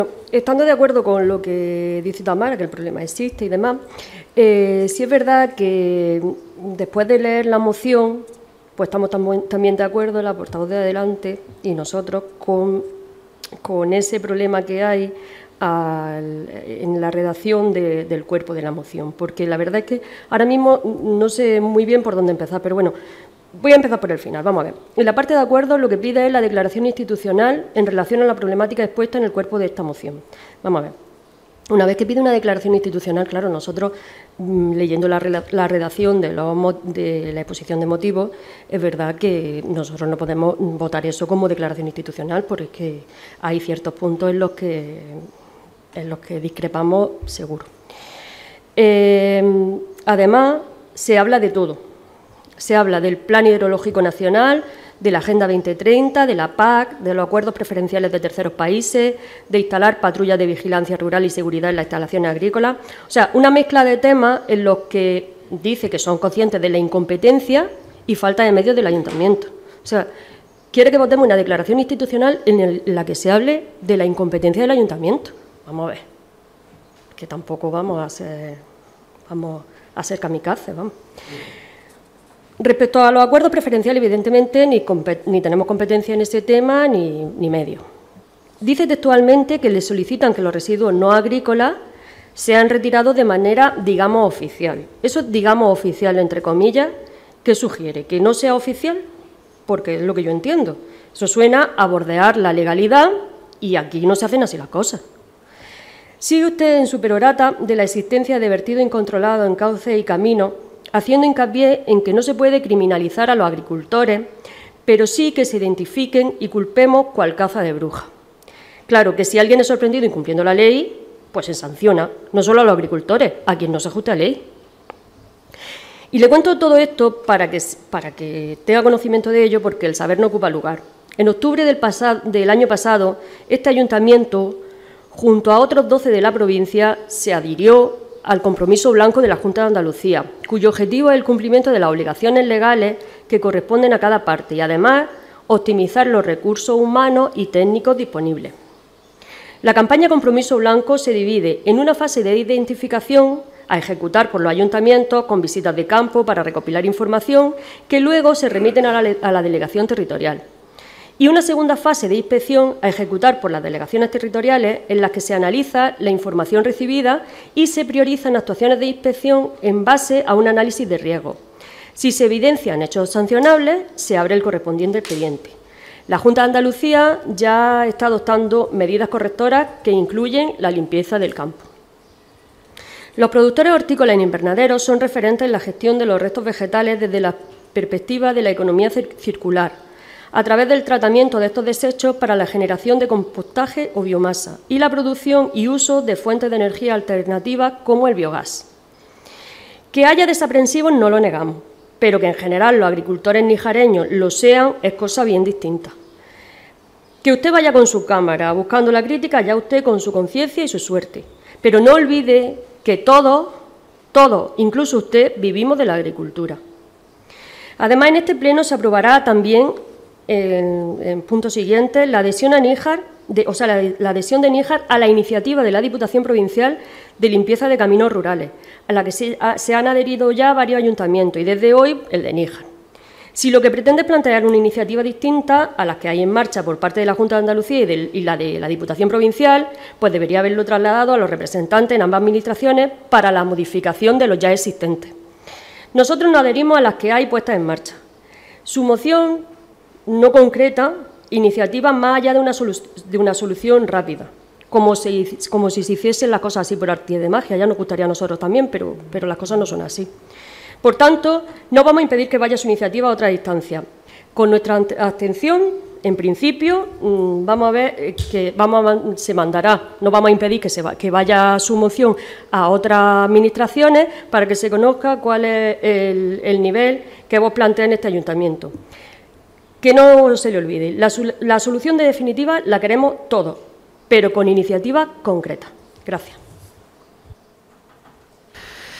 Estando de acuerdo con lo que dice Tamara, que el problema existe y demás, sí es verdad que después de leer la moción, pues estamos también de acuerdo, la portavoz de Adelante y nosotros, con ese problema que hay en la redacción del cuerpo de la moción, porque la verdad es que ahora mismo no sé muy bien por dónde empezar, pero bueno, voy a empezar por el final, vamos a ver. En la parte de acuerdo lo que pide es la declaración institucional en relación a la problemática expuesta en el cuerpo de esta moción. Vamos a ver. Una vez que pide una declaración institucional, claro, nosotros, leyendo la redacción de la exposición de motivos, es verdad que nosotros no podemos votar eso como declaración institucional, porque es que hay ciertos puntos en los que discrepamos seguro. Además, se habla de todo. Se habla del Plan Hidrológico Nacional, de la Agenda 2030, de la PAC, de los acuerdos preferenciales de terceros países, de instalar patrullas de vigilancia rural y seguridad en las instalaciones agrícolas. O sea, una mezcla de temas en los que dice que son conscientes de la incompetencia y falta de medios del ayuntamiento. O sea, quiere que votemos una declaración institucional en la que se hable de la incompetencia del ayuntamiento. Vamos a ver, que tampoco vamos a ser kamikazes, vamos. Respecto a los acuerdos preferenciales, evidentemente, ni tenemos competencia en ese tema ni medio. Dice textualmente que le solicitan que los residuos no agrícolas sean retirados de manera, digamos, oficial. Eso, digamos, oficial, entre comillas, ¿qué sugiere? ¿Que no sea oficial? Porque es lo que yo entiendo. Eso suena a bordear la legalidad y aquí no se hacen así las cosas. Sigue usted en su perorata de la existencia de vertido incontrolado en cauces y caminos, haciendo hincapié en que no se puede criminalizar a los agricultores, pero sí que se identifiquen y culpemos cual caza de bruja. Claro que si alguien es sorprendido incumpliendo la ley, pues se sanciona, no solo a los agricultores, a quien no se ajuste a la ley. Y le cuento todo esto para que tenga conocimiento de ello, porque el saber no ocupa lugar. En octubre del año pasado, este ayuntamiento, junto a otros 12 de la provincia, se adhirió al compromiso blanco de la Junta de Andalucía, cuyo objetivo es el cumplimiento de las obligaciones legales que corresponden a cada parte y, además, optimizar los recursos humanos y técnicos disponibles. La campaña Compromiso Blanco se divide en una fase de identificación a ejecutar por los ayuntamientos con visitas de campo para recopilar información que luego se remiten a la delegación territorial. Y una segunda fase de inspección a ejecutar por las delegaciones territoriales en las que se analiza la información recibida y se priorizan actuaciones de inspección en base a un análisis de riesgo. Si se evidencian hechos sancionables, se abre el correspondiente expediente. La Junta de Andalucía ya está adoptando medidas correctoras que incluyen la limpieza del campo. Los productores hortícolas en invernaderos son referentes en la gestión de los restos vegetales desde la perspectiva de la economía circular, a través del tratamiento de estos desechos para la generación de compostaje o biomasa y la producción y uso de fuentes de energía alternativas como el biogás. Que haya desaprensivos no lo negamos, pero que en general los agricultores nijareños lo sean es cosa bien distinta. Que usted vaya con su cámara buscando la crítica, ya usted con su conciencia y su suerte, pero no olvide que todos, incluso usted, vivimos de la agricultura. Además, en este pleno se aprobará también en punto siguiente, la adhesión a Níjar, la adhesión de Níjar a la iniciativa de la Diputación Provincial de limpieza de caminos rurales, a la que se han adherido ya varios ayuntamientos y desde hoy el de Níjar. Si lo que pretende es plantear una iniciativa distinta a las que hay en marcha por parte de la Junta de Andalucía y la de la Diputación Provincial, pues debería haberlo trasladado a los representantes en ambas administraciones para la modificación de los ya existentes. Nosotros nos adherimos a las que hay puestas en marcha. Su moción no concreta iniciativas más allá de una solución rápida, como si se hiciesen las cosas así por arte de magia. Ya nos gustaría a nosotros también, pero las cosas no son así. Por tanto, no vamos a impedir que vaya su iniciativa a otra instancia. Con nuestra abstención, en principio, vamos a ver que se mandará, no vamos a impedir que vaya su moción a otras administraciones para que se conozca cuál es el nivel que vos planteáis en este ayuntamiento. Que no se le olvide, la solución definitiva la queremos todos, pero con iniciativa concreta. Gracias.